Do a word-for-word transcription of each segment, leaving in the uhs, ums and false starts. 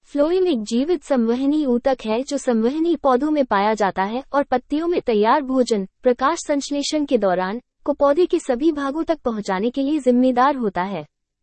Phloem एक जीवित संवहनी ऊतक है जो संवहनी पौधों में पाया जाता है और पत्तियों में तैयार भोजन, प्रकाश संश्लेषण के दौरान, को पौधे के सभी भागों तक पहुंचाने के लिए जिम्मेदार होता है।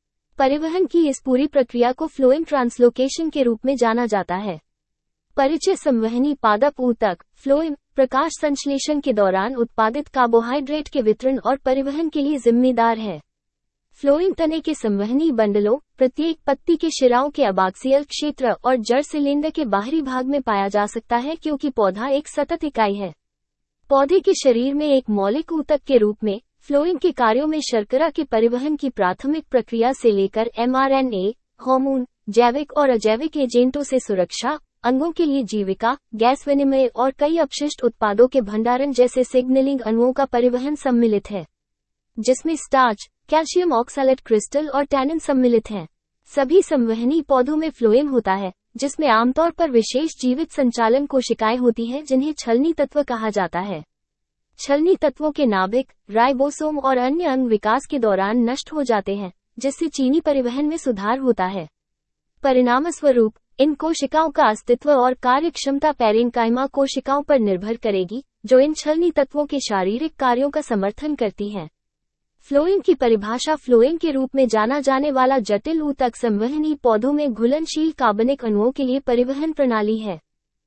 परिवहन की इस पूरी प्रक्रिया को फ्लोएम ट्रांसलोकेशन के रूप में जाना जाता है। परिचय संवहनी पादप ऊतक, फ्लोएम, प्रकाश संश्लेषण के दौरान उत्पादित कार्बोहाइड्रेट के वितरण और परिवहन के लिए जिम्मेदार है। फ्लोएम तने के संवहनी बंडलों, प्रत्येक पत्ती के शिराओं के अबाक्सियल क्षेत्र और जड़ सिलेंडर के बाहरी भाग में पाया जा सकता है क्योंकि पौधा एक सतत इकाई है। पौधे के शरीर में एक मौलिक ऊतक के रूप में, फ्लोएम के कार्यों में शर्करा के परिवहन की प्राथमिक प्रक्रिया से लेकर एमआरएनए, हार्मोन, जैविक और अजैविक एजेंटों से सुरक्षा, अंगों के लिए जीविका, गैस विनिमय और कई अपशिष्ट उत्पादों के भंडारण जैसे सिग्नलिंग अणुओं का परिवहन सम्मिलित है, जिसमें स्टार्च, कैल्शियम ऑक्सैलेट क्रिस्टल और टैनिन सम्मिलित हैं। सभी संवहनी पौधों में फ्लोएम होता है, जिसमें आमतौर पर विशेष जीवित संचालन कोशिकाएं होती हैं जिन्हें छलनी तत्व कहा जाता है। छलनी तत्वों के नाभिक, राइबोसोम और अन्य अंग विकास के दौरान नष्ट हो जाते हैं, जिससे चीनी परिवहन में सुधार होता है। परिणामस्वरूप, इन कोशिकाओं का अस्तित्व और कार्यक्षमता पैरेन्काइमा कोशिकाओं पर निर्भर करेगी, जो इन छलनी तत्वों के शारीरिक कार्यों का समर्थन करती हैं। फ्लोएम की परिभाषा फ्लोएम के रूप में जाना जाने वाला जटिल ऊतक संवहनी पौधों में घुलनशील कार्बनिक अणुओं के लिए परिवहन प्रणाली है।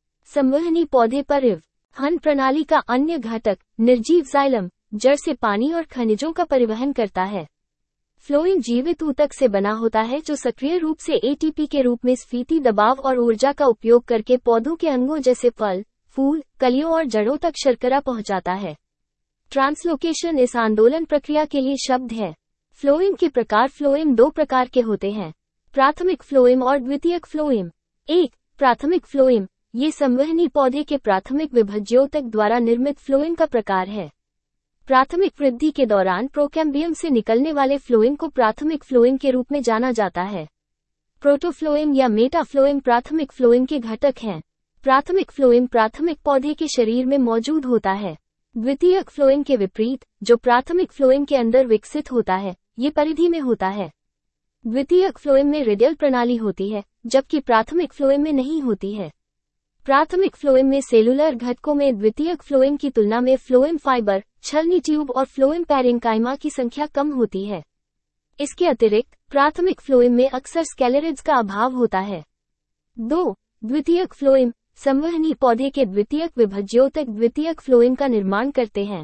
संवहनी पौधे परिवहन प्रणाली का अन्य घटक, निर्जीव जाइलम, जड़ से पानी और खनिजों का परिवहन करता है। फ्लोएम जीवित ऊतक से बना होता है जो सक्रिय रूप से एटीपी के रूप में स्फीति दबाव और ऊर्जा का उपयोग करके पौधों के अंगों जैसे फल, फूल, कलियों और जड़ों तक शर्करा पहुंचाता है। ट्रांसलोकेशन इस आंदोलन प्रक्रिया के लिए शब्द है। फ्लोएम के प्रकार फ्लोएम दो प्रकार के होते हैं, प्राथमिक फ्लोएम और द्वितीयक फ्लोएम। एक, प्राथमिक फ्लोएम, ये संवहनी पौधे के प्राथमिक विभज्योतक द्वारा निर्मित फ्लोएम का प्रकार है। प्राथमिक वृद्धि के दौरान प्रोकैम्बियम से निकलने वाले फ्लोएम को प्राथमिक फ्लोएम के रूप में जाना जाता है। प्रोटोफ्लोएम या मेटाफ्लोएम प्राथमिक फ्लोएम के घटक हैं। प्राथमिक फ्लोएम प्राथमिक पौधे के शरीर में मौजूद होता है। द्वितीयक फ्लोएम के विपरीत, जो प्राथमिक फ्लोएम के अंदर विकसित होता है, ये परिधि में होता है। द्वितीयक फ्लोएम में रेडियल प्रणाली होती है, जबकि प्राथमिक फ्लोएम में नहीं होती है। प्राथमिक फ्लोएम में सेलुलर घटकों में द्वितीयक फ्लोएम की तुलना में फ्लोएम फाइबर, छलनी ट्यूब और फ्लोएम पैरेन्काइमा की संख्या कम होती है। इसके अतिरिक्त, प्राथमिक फ्लोएम में अक्सर स्केलेरिड्स का अभाव होता है। दो, द्वितीयक फ्लोएम, संवहनी पौधे के द्वितीयक विभज्योतक द्वितीयक फ्लोएम का निर्माण करते हैं।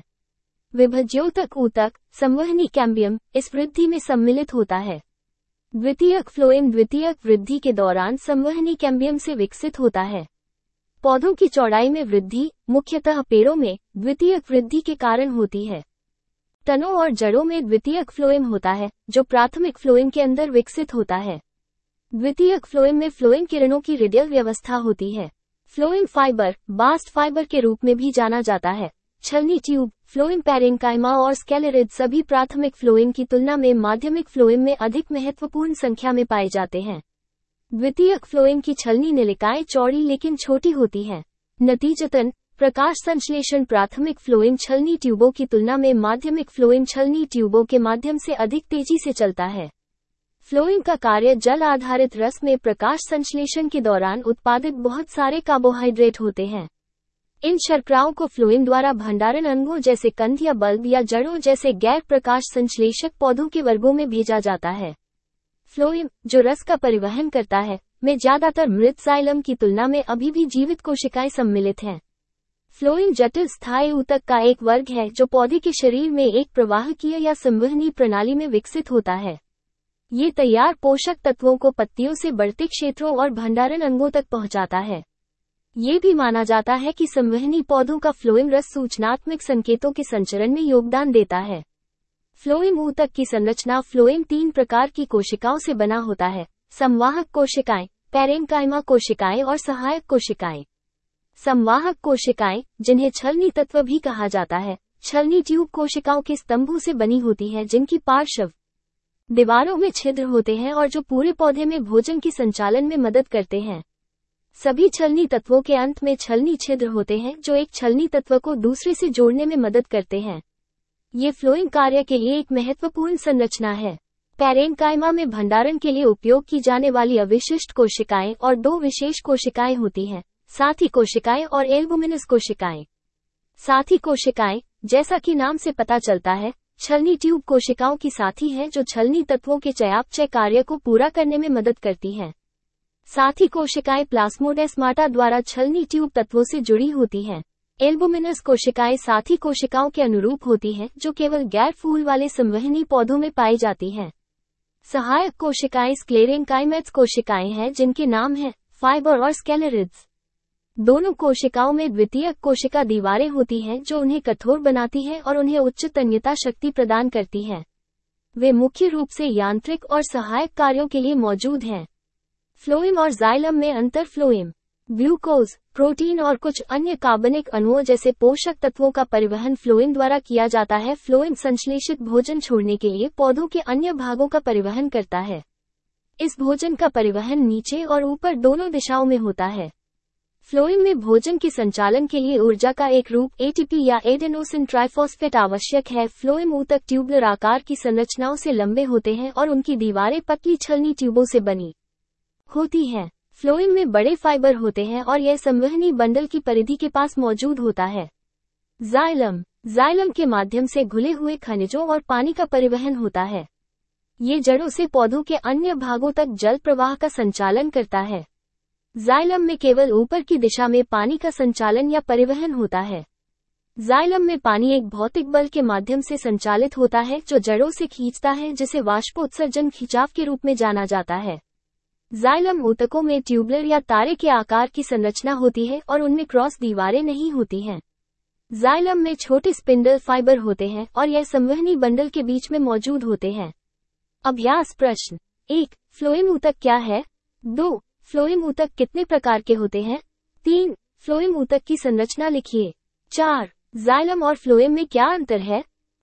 विभज्योतक ऊतक, संवहनी कैम्बियम, इस वृद्धि में सम्मिलित होता है। द्वितीयक फ्लोएम द्वितीयक वृद्धि के दौरान संवहनी कैम्बियम से विकसित होता है। पौधों की चौड़ाई में वृद्धि, मुख्यतः पेड़ों में, द्वितीयक वृद्धि के कारण होती है। तनों और जड़ों में द्वितीयक फ्लोएम होता है, जो प्राथमिक फ्लोएम के अंदर विकसित होता है। द्वितीयक फ्लोएम में फ्लोएम किरणों की रेडियल व्यवस्था होती है। फ्लोएम फाइबर, बास्ट फाइबर के रूप में भी जाना जाता है। छलनी ट्यूब, फ्लोएम पैरेन्काइमा और स्केलेरिड सभी प्राथमिक फ्लोएम की तुलना में माध्यमिक फ्लोएम में अधिक महत्वपूर्ण संख्या में पाए जाते हैं। द्वितीयक फ्लोएम की छलनी नलिकाएं चौड़ी लेकिन छोटी होती हैं। नतीजतन, प्रकाश संश्लेषण प्राथमिक फ्लोएम छलनी ट्यूबों की तुलना में माध्यमिक फ्लोएम छलनी ट्यूबों के माध्यम से अधिक तेजी से चलता है। फ्लोएम का कार्य जल आधारित रस में प्रकाश संश्लेषण के दौरान उत्पादित बहुत सारे कार्बोहाइड्रेट होते हैं। इन शर्कराओं को फ्लोएम द्वारा भंडारण अंगों जैसे कंद या बल्ब या जड़ों जैसे गैर प्रकाश संश्लेषक पौधों के वर्गों में भेजा जाता है। फ्लोएम, जो रस का परिवहन करता है, में ज्यादातर मृत जाइलम की तुलना में अभी भी जीवित कोशिकाएं सम्मिलित हैं। फ्लोएम जटिल स्थायी ऊतक का एक वर्ग है जो पौधे के शरीर में एक प्रवाहकीय या संवहनी प्रणाली में विकसित होता है। ये तैयार पोषक तत्वों को पत्तियों से बढ़ते क्षेत्रों और भंडारण अंगों तक पहुंचाता है। ये भी माना जाता है कि संवहनी पौधों का फ्लोएम रस सूचनात्मक संकेतों के संचरण में योगदान देता है। फ्लोएम ऊतक की संरचना फ्लोएम तीन प्रकार की कोशिकाओं से बना होता है: संवाहक कोशिकाएं, पैरेन्काइमा कोशिकाएं और सहायक कोशिकाएं। संवाहक कोशिकाएं, जिन्हें छलनी तत्व भी कहा जाता है, छलनी ट्यूब कोशिकाओं के स्तंभों से बनी होती हैं जिनकी पार्श्व दीवारों में छिद्र होते हैं और जो पूरे पौधे में भोजन की संचालन में मदद करते हैं। सभी छलनी तत्वों के अंत में छलनी छिद्र होते हैं जो एक छलनी तत्व को दूसरे से जोड़ने में मदद करते हैं। ये फ्लोएम कार्य के लिए एक महत्वपूर्ण संरचना है। पैरेन्काइमा में भंडारण के लिए उपयोग की जाने वाली अविशिष्ट कोशिकाएं और दो विशेष कोशिकाएं होती हैं, साथी कोशिकाएं और एल्बुमिनस कोशिकाएं। साथी कोशिकाएं, जैसा कि नाम से पता चलता है, छलनी ट्यूब कोशिकाओं की साथी हैं जो छलनी तत्वों के चयापचय कार्य को पूरा करने में मदद करती हैं। साथी कोशिकाएं प्लास्मोडेस्माटा द्वारा छलनी ट्यूब तत्वों से जुड़ी होती हैं। एल्बुमिनस कोशिकाएं साथी कोशिकाओं के अनुरूप होती हैं जो केवल गैर फूल वाले संवहनी पौधों में पाई जाती हैं। सहायक कोशिकाएं स्क्लेरेन्काइमेट्स कोशिकाएं हैं जिनके नाम हैं फाइबर और स्केलेरिड्स। दोनों कोशिकाओं में द्वितीयक कोशिका दीवारें होती हैं जो उन्हें कठोर बनाती हैं और उन्हें उच्च तन्यता शक्ति प्रदान करती हैं। वे मुख्य रूप से यांत्रिक और सहायक कार्यों के लिए मौजूद हैं। फ्लोएम और जाइलम में अंतर। फ्लोएम ग्लूकोज, प्रोटीन और कुछ अन्य कार्बनिक अणुओं जैसे पोषक तत्वों का परिवहन फ्लोएम द्वारा किया जाता है। फ्लोएम संश्लेषित भोजन छोड़ने के लिए पौधों के अन्य भागों का परिवहन करता है। इस भोजन का परिवहन नीचे और ऊपर दोनों दिशाओं में होता है। फ्लोएम में भोजन के संचालन के लिए ऊर्जा का एक रूप एटीपी या एडेनोसिन ट्राइफॉस्फेट आवश्यक है। फ्लोएम ऊतक ट्यूबुलर आकार की संरचनाओं से लंबे होते हैं और उनकी दीवारें पतली छलनी ट्यूबों से बनी होती हैं। फ्लोएम में बड़े फाइबर होते हैं और यह संवहनी बंडल की परिधि के पास मौजूद होता है। जाइलम जाइलम के माध्यम से घुले हुए खनिजों और पानी का परिवहन होता है। ये जड़ों से पौधों के अन्य भागों तक जल प्रवाह का संचालन करता है। जाइलम में केवल ऊपर की दिशा में पानी का संचालन या परिवहन होता है। जाइलम में पानी एक भौतिक बल के माध्यम से संचालित होता है जो जड़ों से खींचता है, जिसे वाष्पोत्सर्जन खिंचाव के रूप में जाना जाता है। जाइलम ऊतकों में ट्यूबुलर या तारे के आकार की संरचना होती है और उनमें क्रॉस दीवारें नहीं होती हैं। जाइलम में छोटे स्पिंडल फाइबर होते हैं और यह संवहनी बंडल के बीच में मौजूद होते हैं। अभ्यास प्रश्न एक, फ्लोएम ऊतक क्या है? दो, फ्लोएम ऊतक कितने प्रकार के होते हैं? तीन, फ्लोएम ऊतक की संरचना लिखिए। चार, जाइलम और फ्लोएम में क्या अंतर है?